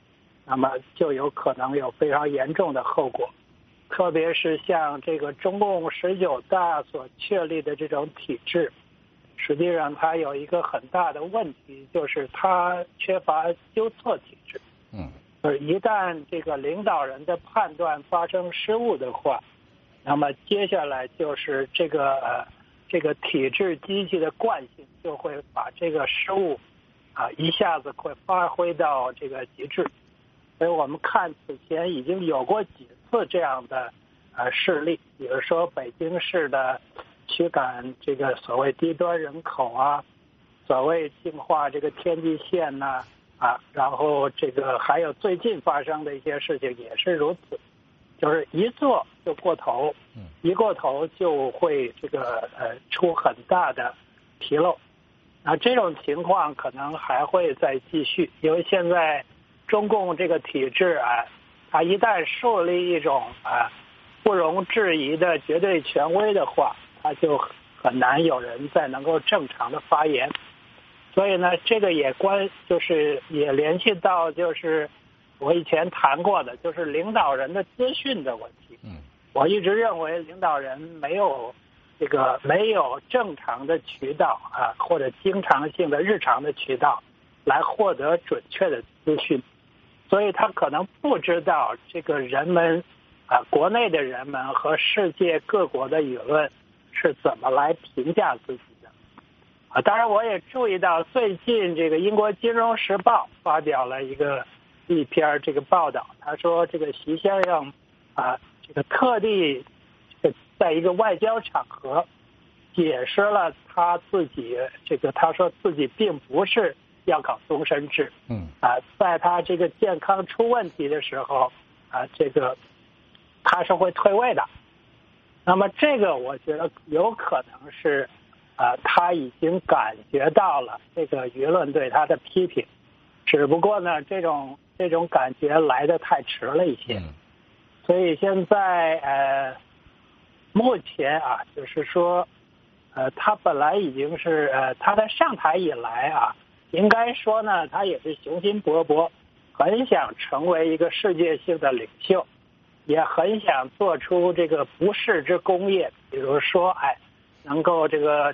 那么就有可能有非常严重的后果。特别是像这个中共19大所确立的这种体制，实际上它有一个很大的问题，就是它缺乏纠错体制。一旦这个领导人的判断发生失误的话，那么接下来就是这个体制机器的惯性就会把这个失误一下子会发挥到这个极致。所以我们看此前已经有过几次这样的事例，比如说北京市的驱赶这个所谓低端人口所谓净化这个天际线然后这个还有最近发生的一些事情也是如此，就是一做就过头，一过头就会这个出很大的纰漏。这种情况可能还会再继续，因为现在中共这个体制它一旦树立一种不容置疑的绝对权威的话，它就很难有人再能够正常的发言。所以呢，这个也也联系到就是我以前谈过的，就是领导人的资讯的问题。我一直认为领导人没有正常的渠道或者经常性的日常的渠道来获得准确的资讯，所以他可能不知道这个人们国内的人们和世界各国的舆论是怎么来评价自己的。当然我也注意到最近这个英国金融时报发表了一篇这个报道，他说这个习先生这个特地在一个外交场合解释了他自己他说自己并不是要搞终身制，在他这个健康出问题的时候他是会退位的。那么这个我觉得有可能是他已经感觉到了这个舆论对他的批评，只不过呢这种感觉来得太迟了一些。所以现在目前就是说他本来已经是他在上台以来应该说呢他也是雄心勃勃，很想成为一个世界性的领袖，也很想做出这个不世之功业，比如说能够这个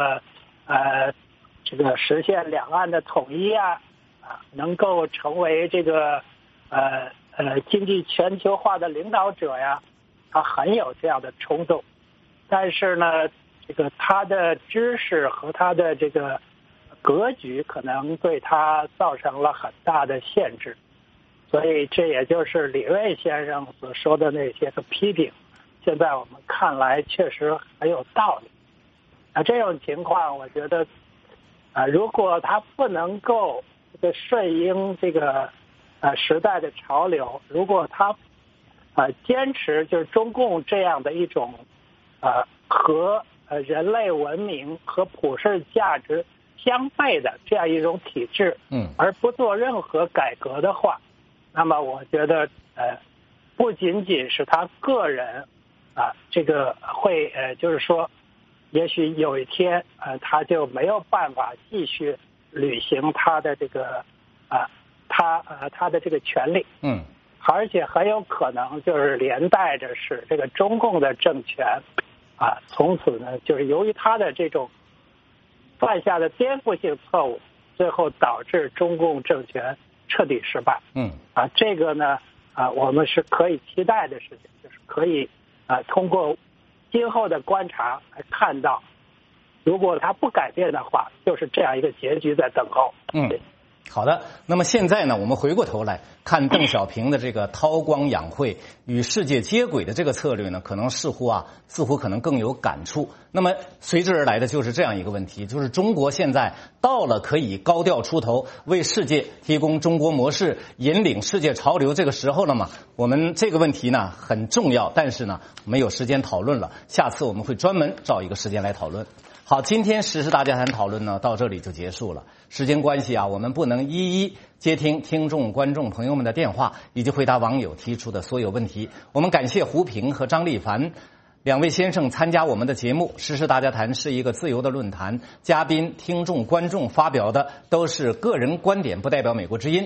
实现两岸的统一能够成为这个经济全球化的领导者他很有这样的冲动。但是呢他的知识和他的这个格局可能对他造成了很大的限制，所以这也就是李锐先生所说的那些个批评，现在我们看来确实很有道理。这种情况我觉得如果他不能够顺应这个时代的潮流，如果他坚持就是中共这样的一种和人类文明和普世价值相悖的这样一种体制，而不做任何改革的话，那么我觉得不仅仅是他个人这个会就是说也许有一天他就没有办法继续履行他的这个他的这个权利，而且很有可能就是连带着使这个中共的政权从此呢就是由于他的这种犯下的颠覆性错误，最后导致中共政权彻底失败。这个呢我们是可以期待的事情，就是可以通过今后的观察来看到，如果他不改变的话，就是这样一个结局在等候。 好的，那么现在呢，我们回过头来看邓小平的这个韬光养晦与世界接轨的这个策略呢，可能似乎可能更有感触。那么随之而来的就是这样一个问题，就是中国现在到了可以高调出头，为世界提供中国模式，引领世界潮流这个时候了吗？我们这个问题呢很重要，但是呢没有时间讨论了，下次我们会专门找一个时间来讨论。好，今天时事大家谈讨论呢到这里就结束了。时间关系我们不能一一接听听众观众朋友们的电话以及回答网友提出的所有问题。我们感谢胡平和张立凡两位先生参加我们的节目。时事大家谈是一个自由的论坛，嘉宾、听众、观众发表的都是个人观点，不代表美国之音。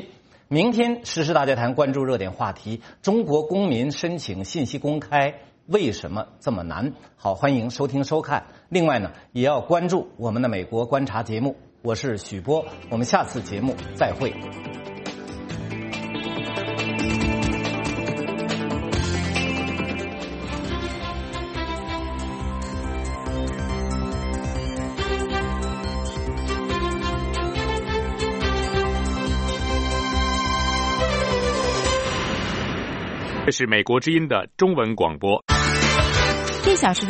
明天时事大家谈关注热点话题：中国公民申请信息公开为什么这么难？好，欢迎收听收看。另外呢，也要关注我们的美国观察节目。我是许波，我们下次节目再会。 这是美国之音的中文广播。 1小时的